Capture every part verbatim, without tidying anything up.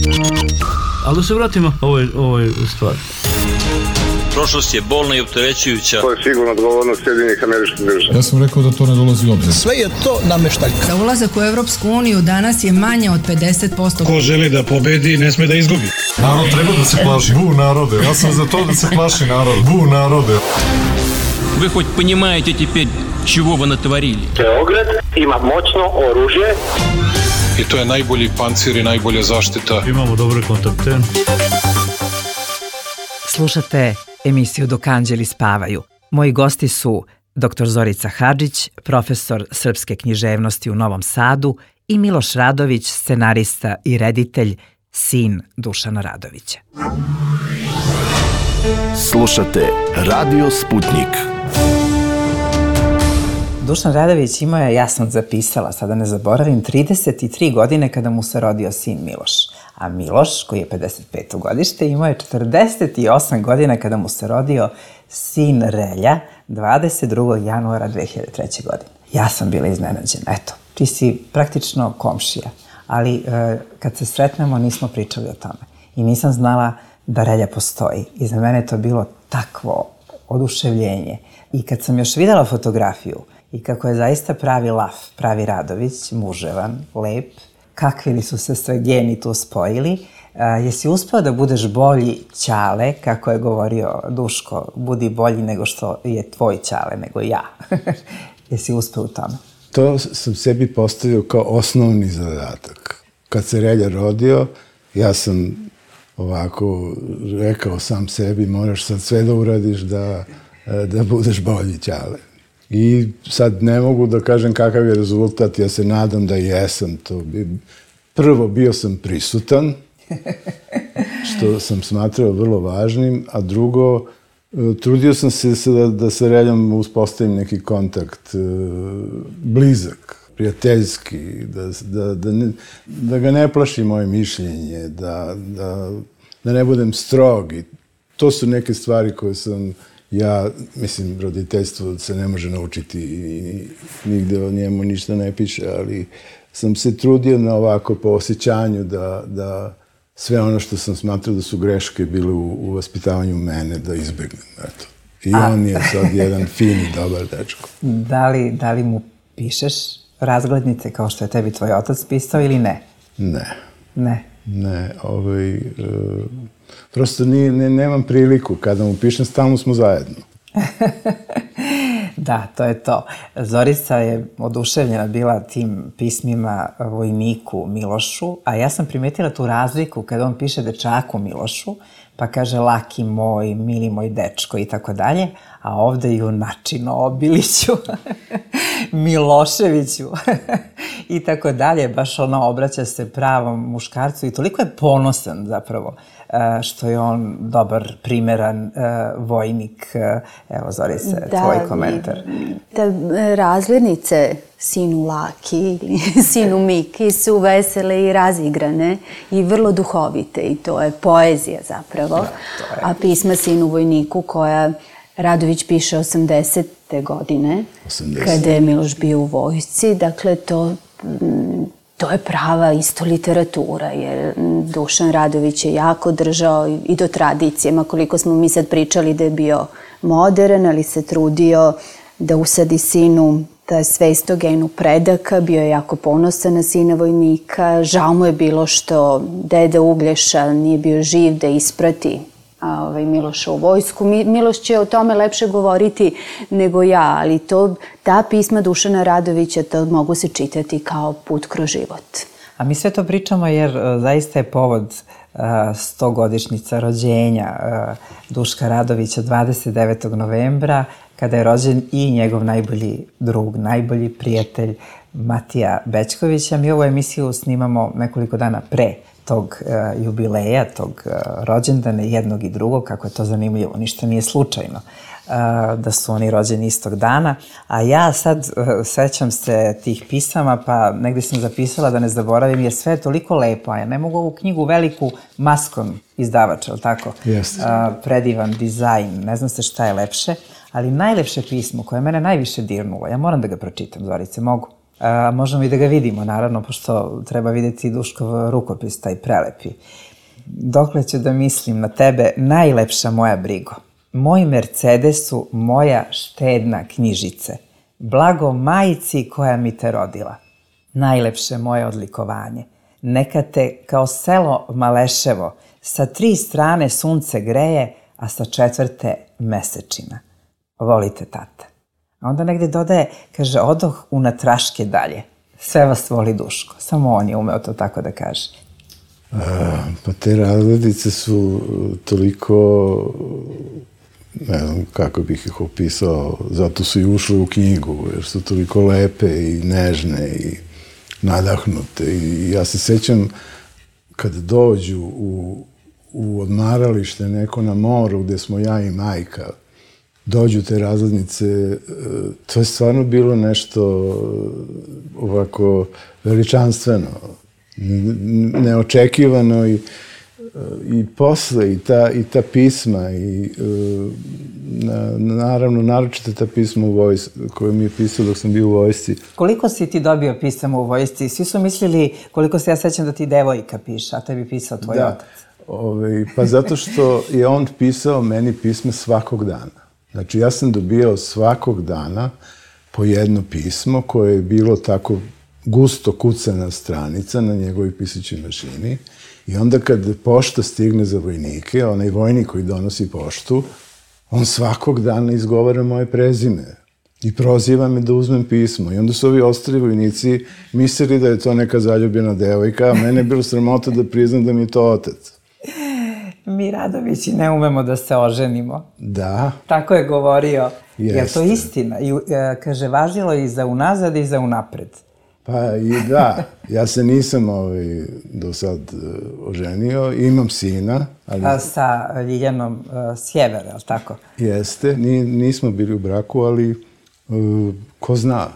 Ali da se vratimo ovoj, ovoj stvari. Prošlost je bolna i opterećujuća. To je sigurno odgovornost Sjedinjenih Američkih Država. Ja sam rekao da to ne dolazi u obzir. Sve je to nameštaljka. Za ulazak u Evropsku uniju danas je manje od pedeset posto. Ko želi da pobedi, ne sme da izgubi. Narod treba da se plaši. Bu narode. Ja sam za to da se plaši narod. Bu narode. Вы хоть понимаете теперь, чего вы натворили? Beograd ima moćno oružje. I to je najbolji pancir i najbolja zaštita. Imamo dobre kontakte. Slušate emisiju Dok anđeli spavaju. Moji gosti su doktor Zorica Hadžić, profesor srpske književnosti u Novom Sadu i Miloš Radović, scenarista i reditelj, sin Dušana Radovića. Slušate Radio Sputnik. Dušan Radović imao je, ja sam zapisala, sada ne zaboravim, trideset tri godine kada mu se rodio sin Miloš. A Miloš, koji je pedeset peto godište, imao je četrdeset osam godina kada mu se rodio sin Relja dvadeset drugog januara dve hiljade treće. godine. Ja sam bila iznenađena. Eto, ti si praktično komšija. Ali e, kad se sretnemo nismo pričali o tome. I nisam znala da Relja postoji. I za mene je to bilo takvo oduševljenje. I kad sam još videla fotografiju i kako je zaista pravi laf, pravi Radović, muževan, lep, kakvi li su se sve geni tu spojili, a, jesi uspeo da budeš bolji ćale, kako je govorio Duško, budi bolji nego što je tvoj ćale, nego ja. Jesi uspeo u tome? To sam sebi postavio kao osnovni zadatak. Kad se Relja rodio, ja sam ovako rekao sam sebi, moraš sad sve da uradiš da, da budeš bolji ćale. I sad ne mogu da kažem kakav je rezultat, ja se nadam da jesam to. Prvo, bio sam prisutan, što sam smatrao vrlo važnim, a drugo, trudio sam se da, da sa Reljom uspostavim neki kontakt blizak, prijateljski, da, da, da, ne, da ga ne plaši moje mišljenje, da, da, da ne budem strog. I to su neke stvari koje sam... Ja, mislim, roditeljstvo se ne može naučiti i nigde o njemu ništa ne piše, ali sam se trudio na ovako po osjećanju da, da sve ono što sam smatrao da su greške bile u, u vaspitavanju mene, da izbegnem. Eto. I A... on je sad jedan fin i dobar dečko. Da li, da li mu pišeš razglednice kao što je tebi tvoj otac pisao ili ne? Ne. Ne? Ne, ovaj... Uh, prosto ni, ne, nemam priliku. Kada mu pišem, stalno smo zajedno. Da, to je to. Zorica je oduševljena bila tim pismima vojniku Milošu, a ja sam primetila tu razliku kada on piše dečaku Milošu, pa kaže laki moj, mili moj dečko i tako dalje, a ovde junačino Obiliću, Miloševiću i tako dalje. Baš ono obraća se pravom muškarcu i toliko je ponosan zapravo što je on dobar, primeran uh, vojnik. Evo, Zorice, da, tvoj komentar. Da, razglednice sinu Laki, sinu Miki su vesele i razigrane i vrlo duhovite i to je poezija zapravo. Da, je... A pisma sinu vojniku koja Radović piše osamdesete godine, osamdeset kada je Miloš bio u vojsci, dakle to... To je prava isto literatura, jer Dušan Radović je jako držao i do tradicijama, koliko smo mi sad pričali da je bio modern, ali se trudio da usadi sinu ta svest o genu predaka, bio je jako ponosan na sina vojnika, žao mu je bilo što deda Uglješa nije bio živ da isprati a, ovaj, Miloša u vojsku. Mi, Miloš će o tome lepše govoriti nego ja, ali to, ta pisma Dušana Radovića, to mogu se čitati kao put kroz život. A mi sve to pričamo jer uh, zaista je povod uh, stogodišnjica rođenja uh, Duška Radovića dvadeset devetog novembra, kada je rođen i njegov najbolji drug, najbolji prijatelj Matija Bećkovića. Mi ovu emisiju snimamo nekoliko dana pre tog uh, jubileja, tog uh, rođendana jednog i drugog, kako je to zanimljivo, ništa nije slučajno uh, da su oni rođeni istog dana. A ja sad uh, sećam se tih pisama, pa negdje sam zapisala da ne zaboravim, jer sve je toliko lepo, a ja ne mogu ovu knjigu veliku Maskon izdavač, ali tako? Jeste. Uh, predivan dizajn, ne znam se šta je lepše, ali najlepše pismo koje je mene najviše dirnulo, ja moram da ga pročitam, Zorice, mogu? A, možemo i da ga vidimo, naravno, pošto treba videti Duškov rukopis, taj prelepi. Dokle ću da mislim na tebe, najlepša moja brigo. Moj Mercedesu, moja štedna knjižice. Blago majici koja mi te rodila. Najlepše moje odlikovanje. Neka te kao selo Maleševo, sa tri strane sunce greje, a sa četvrte mesečina. Volite, tata. A onda negde dodaje, kaže, odoh u natraške dalje. Sve vas voli Duško. Samo on je umeo to tako da kaže. A, pa te razglednice su toliko, ne znam kako bih ih opisao, zato su i ušle u knjigu, jer su toliko lepe i nežne i nadahnute. I ja se sećam kad dođu u, u odmaralište neko na moru gde smo ja i majka, dođu te razglednice, to je stvarno bilo nešto ovako veličanstveno, neočekivano i, i posle i ta, i ta pisma i na, naravno naročito ta pisma u vojsci koje mi je pisao dok sam bio u vojsci. Koliko si ti dobio pisama u vojsci? Svi su mislili, koliko se ja sećam da ti devojka piše, a tebi pisao tvoj da. otac. Ove, pa zato što je on pisao meni pisma svakog dana. Znači ja sam dobijao svakog dana po jedno pismo koje je bilo tako gusto kucana stranica na njegovoj pisaćoj mašini i onda kad pošta stigne za vojnike, onaj vojnik koji donosi poštu, on svakog dana izgovara moje prezime i proziva me da uzmem pismo. I onda su ovi ostali vojnici mislili da je to neka zaljubljena devojka, a mene je bilo sramota da priznam da mi je to otac. Mi Radovići ne umemo da se oženimo. Da. Tako je govorio. Jeste. Je to istina? I, kaže, važilo je i za unazad i za unapred. Pa i da, ja se nisam ovaj, do sad uh, oženio, imam sina. Ali... A sa Ljiljanom uh, Sjevera, ali tako? Jeste, Ni, nismo bili u braku, ali uh, ko zna.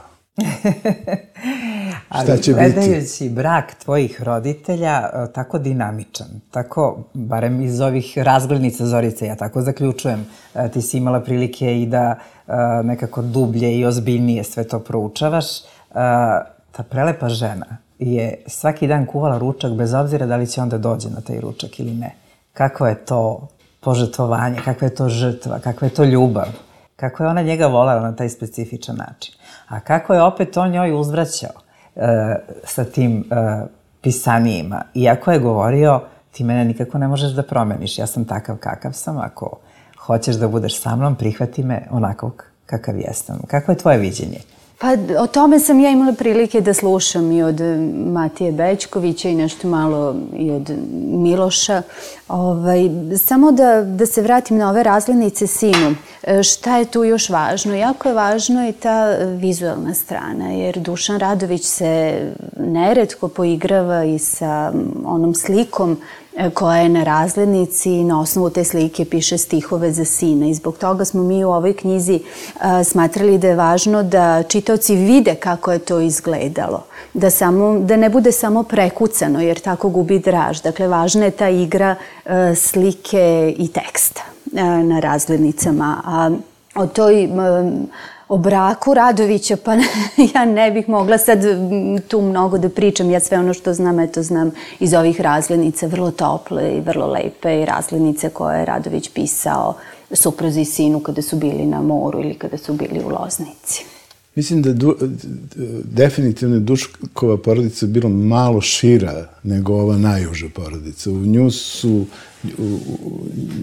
Šta će biti? Ali gledajući brak tvojih roditelja uh, tako dinamičan, tako, barem iz ovih razglednica Zorice, ja tako zaključujem, uh, ti si imala prilike i da uh, nekako dublje i ozbiljnije sve to proučavaš, uh, ta prelepa žena je svaki dan kuvala ručak bez obzira da li će onda dođe na taj ručak ili ne. Kako je to požrtvovanje, kakva je to žrtva, kakva je to ljubav, kako je ona njega volela na taj specifičan način. A kako je opet on njoj uzvraćao e, sa tim e, pisanijima. Iako je govorio, ti mene nikako ne možeš da promeniš, ja sam takav kakav sam, ako hoćeš da budeš sa mnom, prihvati me onakvog kakav jesam. Kako je tvoje viđenje? Pa o tome sam ja imala prilike da slušam i od Matije Bećkovića i nešto malo i od Miloša. Ovaj, samo da, da se vratim na ove razglednice sinu. Šta je tu još važno? Jako je važno i ta vizualna strana, jer Dušan Radović se neretko poigrava i sa onom slikom koja je na razglednici i na osnovu te slike piše stihove za sina. I zbog toga smo mi u ovoj knjizi a, smatrali da je važno da čitaoci vide kako je to izgledalo. Da, samo, da ne bude samo prekucano, jer tako gubi draž. Dakle, važna je ta igra a, slike i teksta a, na razglednicama. A o toj... A, O braku Radovića, pa ja ne bih mogla sad tu mnogo da pričam. Ja sve ono što znam, eto znam iz ovih razglednica, vrlo tople i vrlo lepe i razglednice koje je Radović pisao supruzi i sinu kada su bili na moru ili kada su bili u Loznici. Mislim da du, definitivno Duškova porodica je bila malo šira nego ova najuža porodica. U nju su... U, u,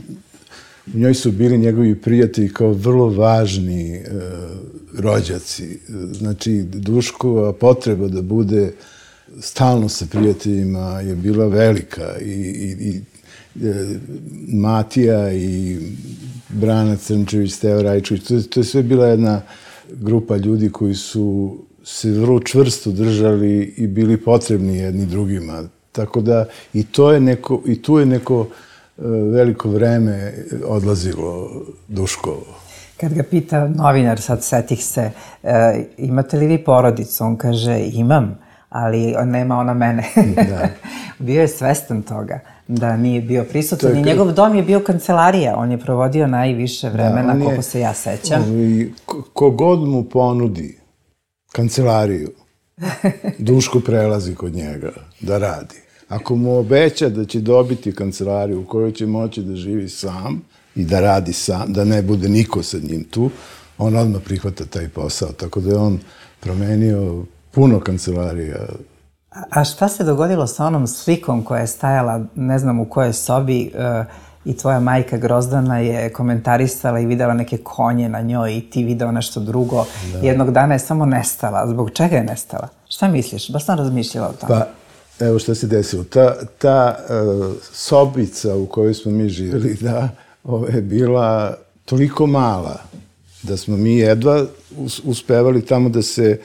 U njoj su bili njegovi prijatelji kao vrlo važni e, rođaci. Znači, Duškova potreba da bude stalno sa prijateljima je bila velika. I, i, i e, Matija i Brana Crnčević, Steva Rajčević, to, to je sve bila jedna grupa ljudi koji su se vrlo čvrsto držali i bili potrebni jedni drugima. Tako da i, to je neko, i tu je neko veliko vreme odlazilo Duškovo. Kad ga pita novinar, sad setih se, e, imate li vi porodicu? On kaže, imam, ali nema ona mene. Da. Bio je svestan toga da nije bio prisutan i njegov dom je bio kancelarija. On je provodio najviše vremena, da, koliko se ja sećam. Kogod mu ponudi kancelariju, Duško prelazi kod njega da radi. Ako mu obeća da će dobiti kancelariju u kojoj će moći da živi sam i da radi sam, da ne bude niko sa njim tu, on odmah prihvata taj posao. Tako da je on promenio puno kancelarija. A šta se dogodilo sa onom slikom koja je stajala, ne znam u kojoj sobi, i tvoja majka Grozdana je komentarisala i videla neke konje na njoj i ti video nešto drugo. Jednog dana je samo nestala. Zbog čega je nestala? Šta misliš? Baš sam razmišljala o tome. Pa, evo šta se desilo. Ta, ta uh, sobica u kojoj smo mi živjeli, da, ove, je bila toliko mala da smo mi jedva uspevali tamo da se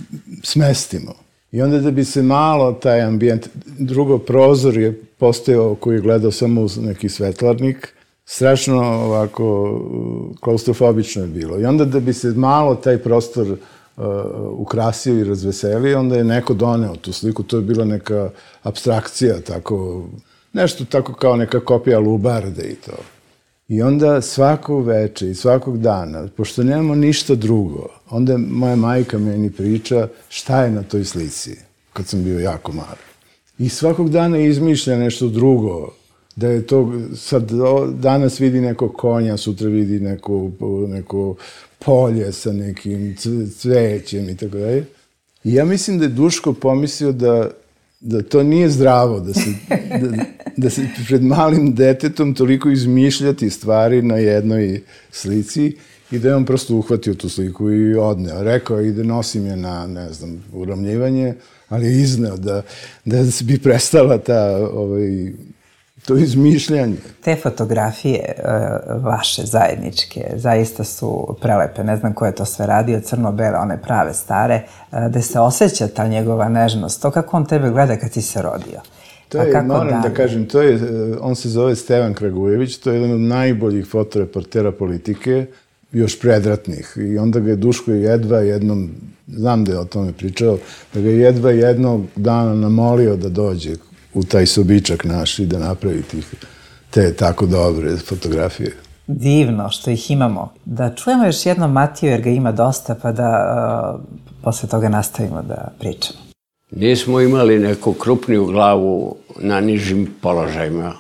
smestimo. I onda da bi se malo taj ambijent, drugo prozor je postojao koji je gledao samo uz neki svetlarnik, strašno ovako klaustrofobično je bilo. I onda da bi se malo taj prostor uh, ukrasio i razveselio, onda je neko doneo tu sliku, to je bila neka apstrakcija, tako, nešto tako kao neka kopija Lubarde i to. I onda svako veče i svakog dana, pošto nemamo ništa drugo, onda je moja majka meni priča šta je na toj slici, kad sam bio jako mali. I svakog dana izmišlja nešto drugo, da je to, sad danas vidi neko konja, sutra vidi neko, neko polje sa nekim cvećem i tako dalje. I ja mislim da je Duško pomislio da da to nije zdravo, da se, da, da se pred malim detetom toliko izmišljati stvari na jednoj slici i da je on prosto uhvatio tu sliku i odneo. Rekao je i da nosim je na, ne znam, uramljivanje, ali je izneo da, da bi prestala ta, ovaj, to izmišljanje. Te fotografije uh, vaše zajedničke zaista su prelepe. Ne znam ko je to sve radio, crno-bele, one prave, stare, uh, gde se osjeća ta njegova nežnost. To kako on tebe gleda kad si se rodio. To je, moram da kažem, to je, on se zove Stevan Kragujević, to je jedan od najboljih fotoreportera politike, još predratnih. I onda ga je Duško jedva jednom, znam da je o tome pričao, da ga je jedva jednog dana namolio da dođe u taj sobičak naš i da napravi tih, te tako dobre fotografije. Divno što ih imamo. Da čujemo još jednom Matiju jer ga ima dosta, pa da uh, posle toga nastavimo da pričamo. Nismo imali neku krupniju glavu na nižim položajima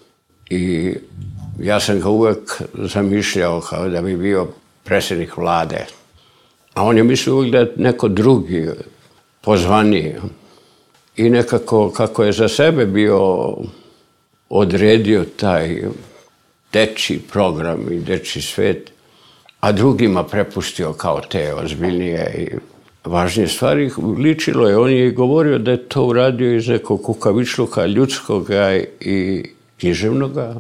i ja sam ga uvek zamišljao kao da bi bio predsjednik vlade. A on je mislio uvek da je neko drugi pozvaniji. I nekako, kako je za sebe bio odredio taj dečji program i dečji svet, a drugima prepustio kao te ozbiljnije i važnije stvari, ličilo je, on je govorio da je to uradio iz nekog kukavičluka ljudskoga i književnoga,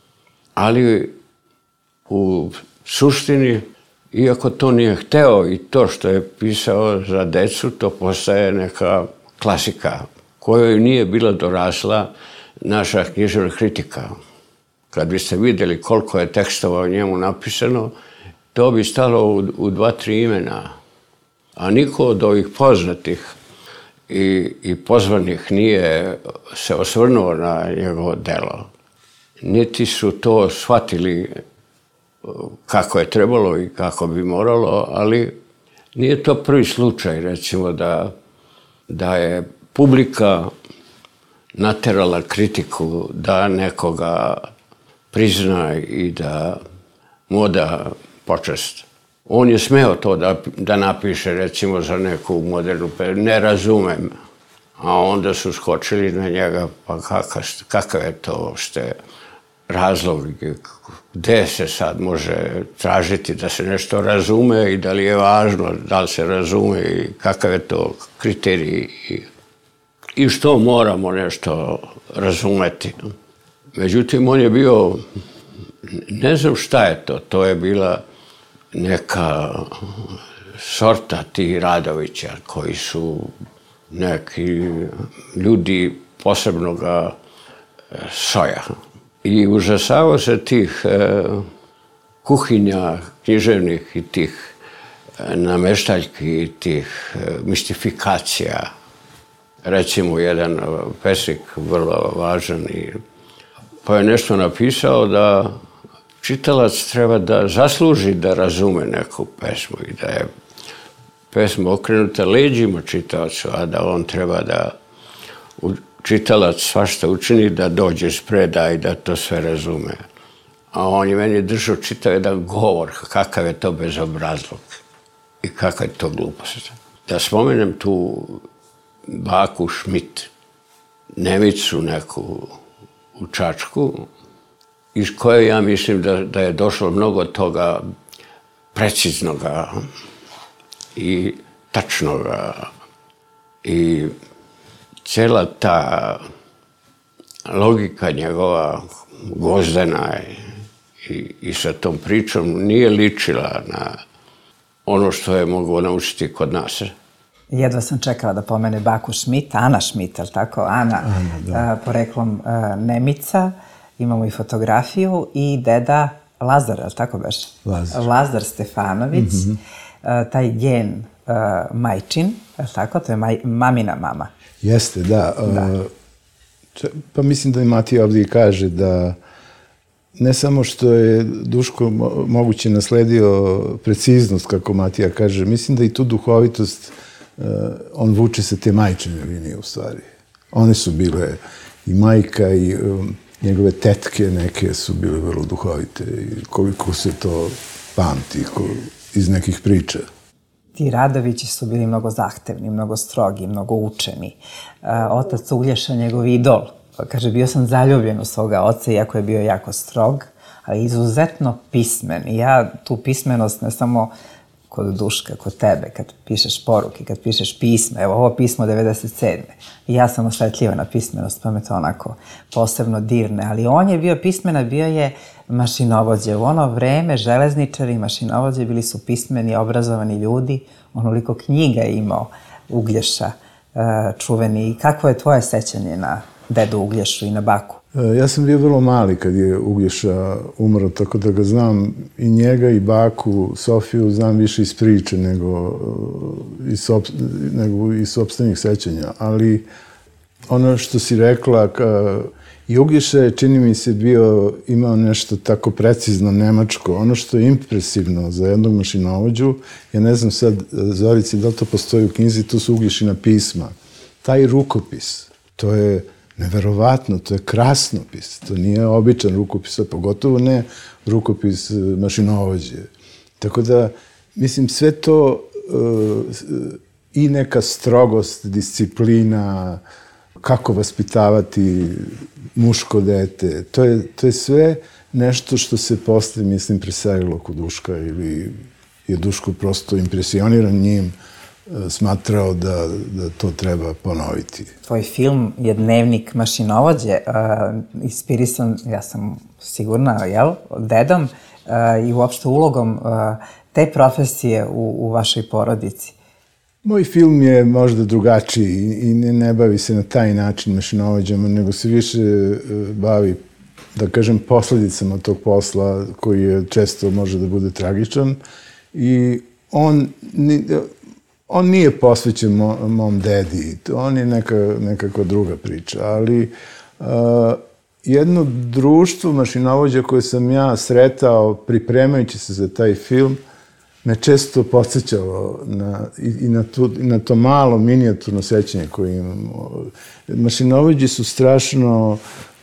ali u suštini, iako to nije hteo i to što je pisao za decu, to postaje neka klasika kojoj nije bila dorasla naša književna kritika. Kad biste vidjeli koliko je tekstova o njemu napisano, to bi stalo u, u dva, tri imena. A niko od ovih poznatih i, i pozvanih nije se osvrnuo na njegovo delo. Niti su to shvatili kako je trebalo i kako bi moralo, ali nije to prvi slučaj, recimo, da da je publika naterala kritiku da nekoga prizna i da mu oda počast. On je smeo to da, da napiše, recimo, za neku modernu peru, ne razumem. A onda su skočili na njega, pa kakav, kakav je to ste razlog, gde se sad može tražiti da se nešto razume i da li je važno da li se razume i kakav je to kriterij i, i što moramo nešto razumeti. Međutim, on je bio, ne znam šta je to, to je bila neka sorta tih Radovića koji su neki ljudi posebnoga soja. I užasavao se tih e, kuhinja književnih i tih e, nameštaljki i tih e, mistifikacija. Recimo, jedan pesnik vrlo važan i pa je nešto napisao da čitalac treba da zasluži da razume neku pesmu i da je pesma okrenuta leđima čitaocu, a da on treba da čitalac svašta učini da dođe s predaja i da to sve razume. A on je meni držao čitao jedan govor, kakav je to bezobrazluk i kakva je to glupost. Da spomenem tu baku Šmit, Nemicu neku u Čačku, iz koje ja mislim da, da je došlo mnogo toga preciznoga i tačnoga. I cijela ta logika njegova Gvozdena i, i sa tom pričom nije ličila na ono što je moglo naučiti kod nas. Jedva sam čekala da pomene baku Šmit, Ana Šmit, ali tako? Ana, Ana uh, poreklom uh, Nemica, imamo i fotografiju i deda Lazar, ali tako baš? Lazar. Lazar Stefanović, mm-hmm. uh, taj gen uh, majčin, ali tako? To je maj, mamina mama. Jeste, da. da. Uh, če, pa mislim da i Matija ovdje kaže da ne samo što je Duško mo- moguće nasledio preciznost, kako Matija kaže, mislim da i tu duhovitost uh, on vuče sa te majčine linije u stvari. One su bile i majka i um, njegove tetke neke su bile vrlo duhovite i koliko se to pamti ko, iz nekih priča. Ti Radovići su bili mnogo zahtevni, mnogo strogi, mnogo učeni. Uh, otac Uglješa, njegov idol, kaže, bio sam zaljubljen u svoga oca, iako je bio jako strog, ali izuzetno pismen. I ja tu pismenost ne samo kod Duška, kod tebe, kad pišeš poruke, kad pišeš pisma, evo ovo pismo devedeset sedme. I ja sam osjetljiva na pismenost, pa me to onako posebno dirne. Ali on je bio pismena, bio je mašinovođe. U ono vreme železničari i mašinovođe bili su pismeni, obrazovani ljudi. Onoliko knjiga je imao Uglješa, čuveni. I kako je tvoje sećanje na dedu Uglješu i na baku? Ja sam bio vrlo mali kad je Uglješa umro, tako da ga znam i njega i baku Sofiju znam više iz priče nego iz, sop, nego iz sopstvenih sećanja. Ali ono što si rekla, ka, i Uglješa je, čini mi se, bio, imao nešto tako precizno nemačko. Ono što je impresivno za jednog mašinovođu, ja ne znam sad, Zorici, da li to postoji u knjizi, to su Uglješina pisma. Taj rukopis, to je neverovatno, to je krasnopis, to nije običan rukopis, a pogotovo ne rukopis mašinovođe. Tako da, mislim, sve to uh, i neka strogost, disciplina, kako vaspitavati muško dete, to je, to je sve nešto što se posle, mislim, preselilo kod Duška ili je Duško prosto impresioniran njim, smatrao da, da to treba ponoviti. Tvoj film je Dnevnik mašinovođe, uh, inspirisan, ja sam sigurna, jel, dedom uh, i uopšte ulogom uh, te profesije u, u vašoj porodici. Moj film je možda drugačiji i ne, ne bavi se na taj način mašinovođama, nego se više uh, bavi, da kažem, posljedicama tog posla koji je često može da bude tragičan i on... Ni, On nije posvećen mo, mom dedi, on je neka, nekakva druga priča, ali uh, jedno društvo mašinovođa koje sam ja sretao pripremajući se za taj film me često podsjećalo na, i, i na, tu, na to malo minijaturno sećanje koje imamo. Mašinovođi su strašno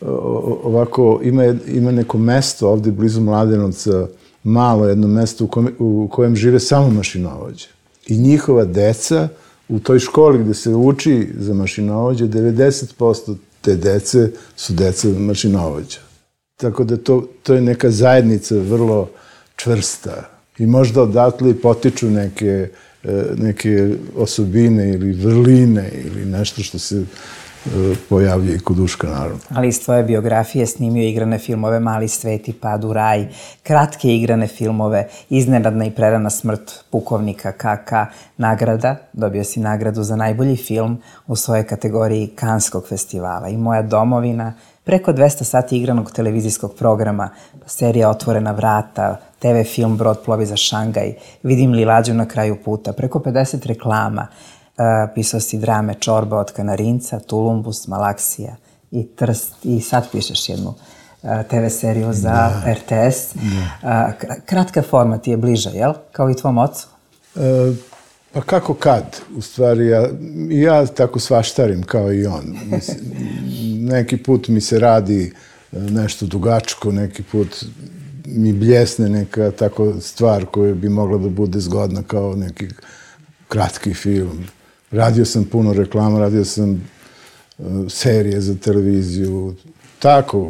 ovako, ima, ima neko mesto ovdje blizu Mladenovca, malo jedno mesto u kojem, u kojem žive samo mašinovođe. I njihova deca u toj školi gde se uči za mašinovođe, devedeset posto te dece su deca mašinovođa. Tako da to, to je neka zajednica vrlo čvrsta. I možda odatle potiču neke, neke osobine ili vrline ili nešto što se pojavlja i kod Duška, naravno. Ali iz tvoje biografije snimio igrane filmove Mali svet i Pad u raj, kratke igrane filmove, Iznenadna i prerana smrt pukovnika Kaka, nagrada, dobio si nagradu za najbolji film u svojoj kategoriji Kanskog festivala i Moja domovina, preko dvesta sati igranog televizijskog programa, serija Otvorena vrata, te ve film Brod plovi za Šangaj, Vidim li lađu na kraju puta, preko pedeset reklama. Uh, pisao si drame Čorba od Kanarinca, Tulumbus, Malaksija i Trst i sad pišeš jednu uh, te ve seriju za da. er te es. Uh, kratka forma ti je bliža, jel? Kao i tvom ocu? Uh, Pa kako kad? U stvari, ja, ja tako svaštarim kao i on. Mislim, neki put mi se radi nešto dugačko, neki put mi bljesne neka tako stvar koja bi mogla da bude zgodna kao neki kratki film. Radio sam puno reklama, radio sam uh, serije za televiziju, tako.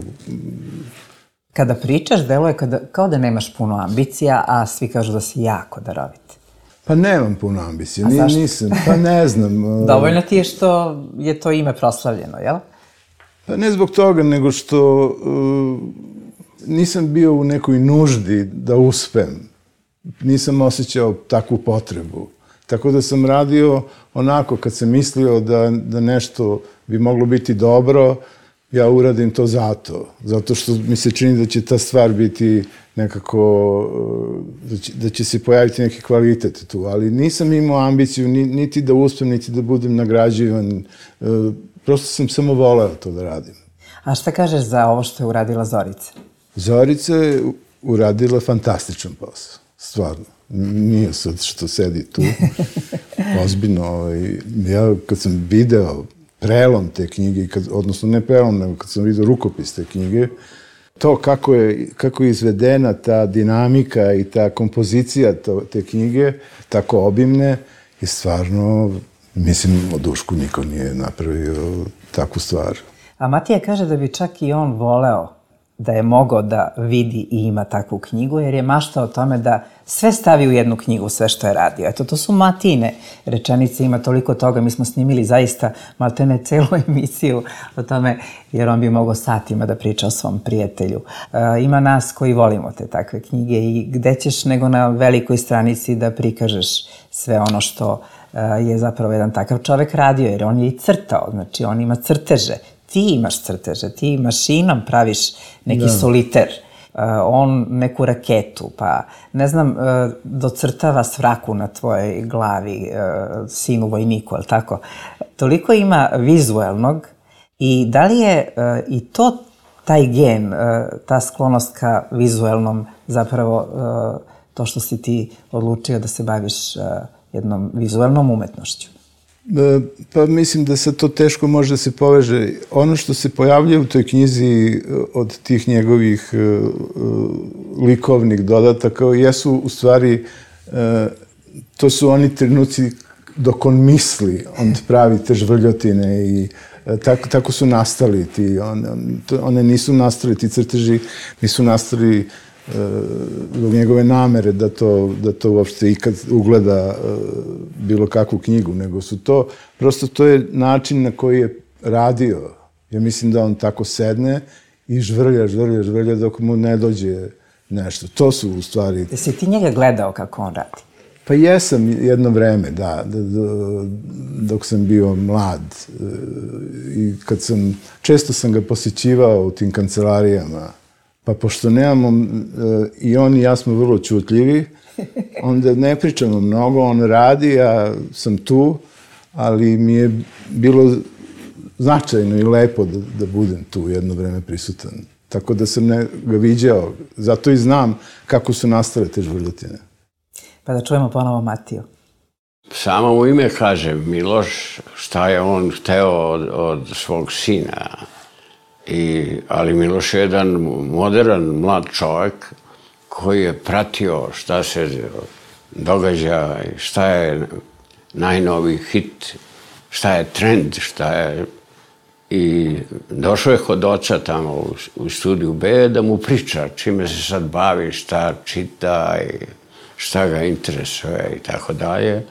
Kada pričaš, deluje kada, kao da nemaš puno ambicija, a svi kažu da si jako darovit. Pa nemam puno ambicija, A Ni, zašto? nisam, pa ne znam. Uh, Dovoljno ti je što je to ime proslavljeno, jel? Pa ne zbog toga, nego što uh, nisam bio u nekoj nuždi da uspem. Nisam osjećao takvu potrebu. Tako da sam radio onako kad sam mislio da, da nešto bi moglo biti dobro, ja uradim to zato. Zato što mi se čini da će ta stvar biti nekako, da će, da će se pojaviti neki kvalitet tu. Ali nisam imao ambiciju ni, niti da uspem, niti da budem nagrađivan. Prosto sam samo voleo to da radim. A šta kažeš za ovo što je uradila Zorica? Zorica je uradila fantastičan posao. Stvarno. Nije sad što sedi tu. Ozbiljno. Ovaj, ja kad sam video prelom te knjige, kad, odnosno ne prelom, nego kad sam vidio rukopis te knjige, to kako je, kako je izvedena ta dinamika i ta kompozicija to, te knjige, tako obimne, je stvarno, mislim, o Dušku niko nije napravio takvu stvar. A Matija kaže da bi čak i on voleo da je mogao da vidi i ima takvu knjigu, jer je maštao o tome da sve stavi u jednu knjigu, sve što je radio. Eto, to su Matine rečenice, ima toliko toga. Mi smo snimili zaista maltene celu emisiju o tome, jer on bi mogao satima da priča o svom prijatelju. E, ima nas koji volimo te takve knjige i gde ćeš nego na velikoj stranici da prikažeš sve ono što e, je zapravo jedan takav čovek radio, jer on je i crtao, znači on ima crteže. Ti imaš crteže, ti mašinom praviš neki da. soliter, uh, on neku raketu, pa ne znam, uh, docrtava svraku na tvojoj glavi, uh, sinu vojniku, ali tako. Toliko ima vizuelnog i da li je uh, i to taj gen, uh, ta sklonost ka vizuelnom, zapravo uh, to što si ti odlučio da se baviš uh, jednom vizuelnom umetnošću? Pa mislim da sad to teško može da se poveže. Ono što se pojavlja u toj knjizi od tih njegovih likovnih dodataka jesu u stvari, to su oni trenuci dok on misli, on pravi te žvrljotine i tako, tako su nastali ti. On, on, one nisu nastali, ti crteži nisu nastali zbog njegove namere da to, da to uopšte ikad ugleda bilo kakvu knjigu, nego su to, prosto to je način na koji je radio. Ja mislim da on tako sedne i žvrlja, žvrlja, žvrlja dok mu ne dođe nešto. To su u stvari... Jesi ti njega gledao kako on radi? Pa jesam jedno vreme, da, dok sam bio mlad. I kad sam, često sam ga posjećivao u tim kancelarijama. Pa pošto nemamo, i on i ja smo vrlo čutljivi, onda ne pričamo mnogo, on radi, ja sam tu, ali mi je bilo značajno i lepo da, da budem tu jedno vreme prisutan. Tako da sam ne, ga viđao, zato i znam kako su nastale te žvrljotine. Pa da čujemo ponovo Matiju. Samo u ime kaže Miloš šta je on hteo od, od svog sina. I, ali Miloš je jedan modern, mlad čovjek koji je pratio šta se događa, šta je najnoviji hit, šta je trend, šta je... I došao je kod oca tamo u, u studiju B da mu priča čime se sad bavi, šta čita i šta ga interesuje i tako dalje.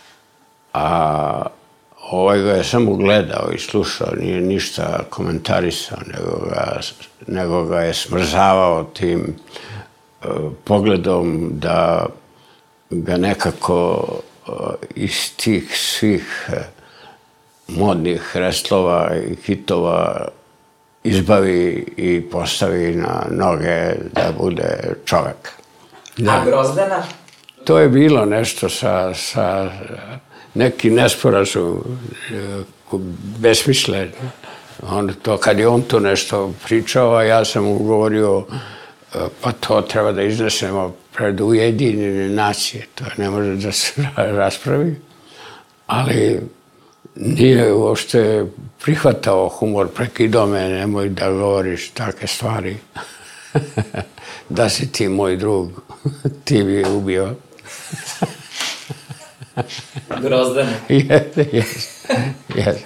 A ovaj ga je samo gledao i slušao, nije ništa komentarisao, nego ga, nego ga je smrzavao tim uh, pogledom da ga nekako uh, iz tih svih uh, modnih reslova i hitova izbavi i postavi na noge da bude čovek. Da. A Grozdana? To je bilo nešto sa... sa neki nesporazum, besmislen. On to, kad je on to nešto pričao, a ja sam mu govorio, pa to treba da iznesemo pred Ujedinjene nacije, to ne može da se raspravi. ali nije uopšte prihvatao humor, prekidao me, nemoj da govoriš takve stvari. Da si ti moj drug, ti bi je ubio. Grozdane. Jeste, jeste, jeste.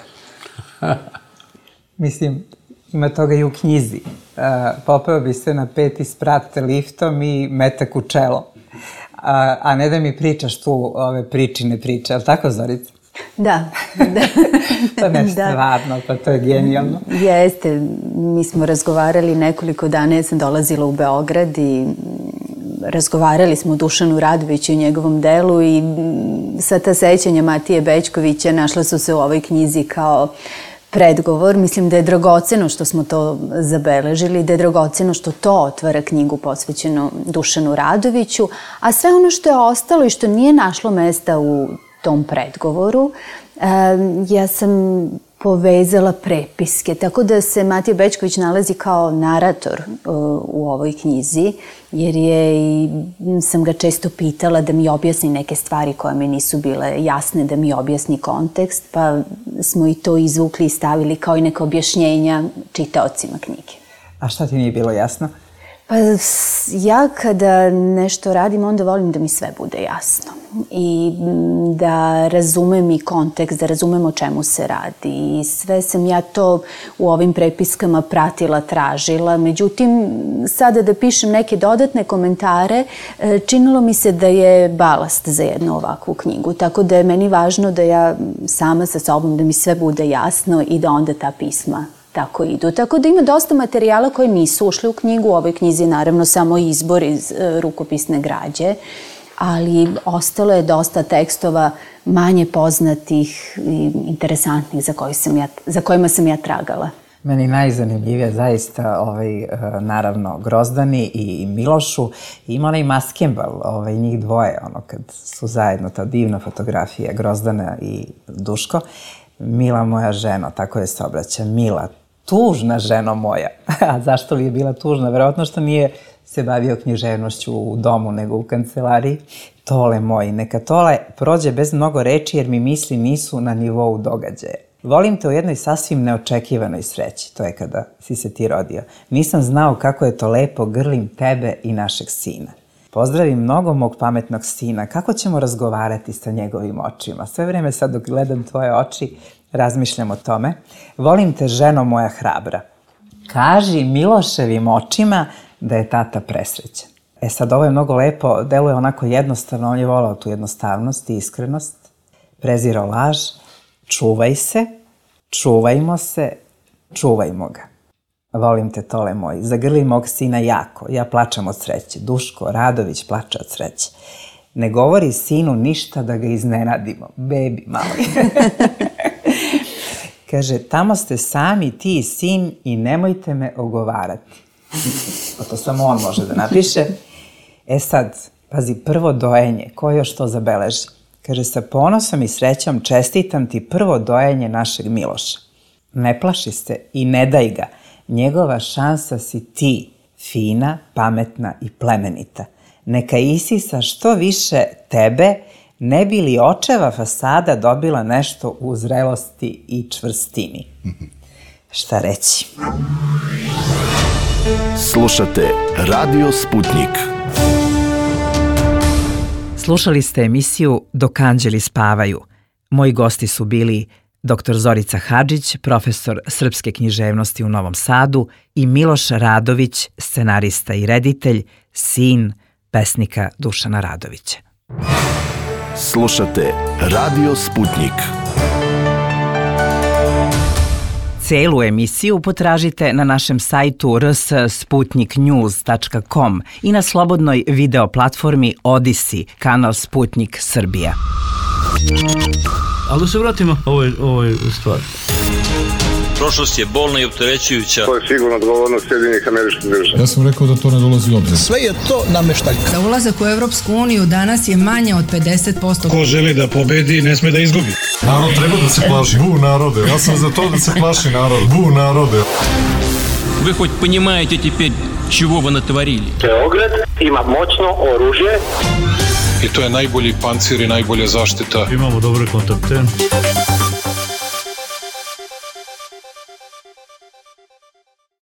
Mislim, ima toga i u knjizi. Uh, popeo bi se na peti sprat liftom i metak u čelo. A, a ne da mi pričaš tu ove pričine priče, ali tako, Zorica? Da. da. To je nešto stvarno, pa to je genijalno. Jeste, mi smo razgovarali nekoliko dana, ja sam dolazila u Beograd i razgovarali smo o Dušanu Radoviću i njegovom delu i sva ta sećanja Matije Bećkovića našla su se u ovoj knjizi kao predgovor. Mislim da je dragoceno što smo to zabeležili, da je dragoceno što to otvara knjigu posvećenu Dušanu Radoviću, a sve ono što je ostalo i što nije našlo mesta u tom predgovoru, ja sam povezala prepiske, tako da se Matija Bećković nalazi kao narator u ovoj knjizi, jer je i sam ga često pitala da mi objasni neke stvari koje mi nisu bile jasne, da mi objasni kontekst, pa smo i to izvukli i stavili kao i neka objašnjenja čitaocima knjige. A šta ti nije bilo jasno? Pa ja kada nešto radim, onda volim da mi sve bude jasno i da razumem i kontekst, da razumem o čemu se radi i sve sam ja to u ovim prepiskama pratila, tražila. Međutim, sada da pišem neke dodatne komentare, činilo mi se da je balast za jednu ovakvu knjigu, tako da je meni važno da ja sama sa sobom, da mi sve bude jasno i da onda ta pisma tako idu. Tako da ima dosta materijala koji nisu ušli u knjigu. U ovoj knjizi je naravno samo izbor iz rukopisne građe, ali ostalo je dosta tekstova manje poznatih i interesantnih za, koji sam ja, za kojima sam ja tragala. Meni najzanimljivije zaista ovaj, naravno Grozdani i Milošu. Ima onaj maskembal, ovaj, njih dvoje, ono kad su zajedno, ta divna fotografija Grozdana i Duško. Mila moja ženo, tako je se obraća, Mila, tužna ženo moja. A zašto li je bila tužna? Verovatno što nije se bavio književnošću u domu, nego u kancelariji. Tole moj, neka Tole prođe bez mnogo reči, jer mi misli nisu na nivou događaja. Volim te u jednoj sasvim neočekivanoj sreći, to je kada si se ti rodio. Nisam znao kako je to lepo, grlim tebe i našeg sina. Pozdravim mnogo mog pametnog sina, kako ćemo razgovarati sa njegovim očima. Sve vreme sad dok gledam tvoje oči, razmišljam o tome. Volim te, ženo moja hrabra. Kaži Miloševim očima da je tata presrećan. E sad, ovo je mnogo lepo, deluje onako jednostavno, on je volao tu jednostavnost i iskrenost. Prezirao laž, čuvaj se, čuvajmo se, čuvajmo ga. Volim te, Tole moj, zagrli mog sina jako, ja plačem od sreće. Duško Radović plače od sreće. Ne govori sinu ništa da ga iznenadimo. Bebi mali. Kaže, tamo ste sami, ti i sin, i nemojte me ogovarati. O, to samo on može da napiše. E sad, pazi, prvo dojenje, ko još to zabeleži? Kaže, sa ponosom i srećom čestitam ti prvo dojenje našeg Miloša. Ne plaši se i ne daj ga. Njegova šansa si ti, fina, pametna i plemenita. Neka isisa što više tebe, ne bi li očeva fasada dobila nešto u zrelosti i čvrstini. Šta reći? Slušate Radio Sputnik. Slušali ste emisiju Dok anđeli spavaju. Moji gosti su bili doktor Zorica Hadžić, profesor srpske književnosti u Novom Sadu, i Miloš Radović, scenarista i reditelj, sin pesnika Dušana Radovića. Slušate Radio Sputnik. Celu emisiju potražite na našem sajtu r s sputnik news tačka com i na slobodnoj video platformi Odisi, kanal Sputnik Srbija. Ali da se vratimo ovoj, ovoj stvari. Prošlost je bolna i opterećujuća. To je sigurno odgovornost Sjedinjenih Američkih Država. Ja sam rekao da to ne dolazi u obzir. Sve je to nameštaljka. Za ulazak u Evropsku uniju danas je manje od pedeset posto. Ko želi da pobedi, ne sme da izgubi. Narod treba da se plaši. Bu narode. Ja sam za to da se plaši narod. Bu narode. Вы хоть понимаете теперь, чего вы натворили? Beograd ima moćno oružje. I to je najbolji pancir i najbolja zaštita. Imamo dobre kontakte.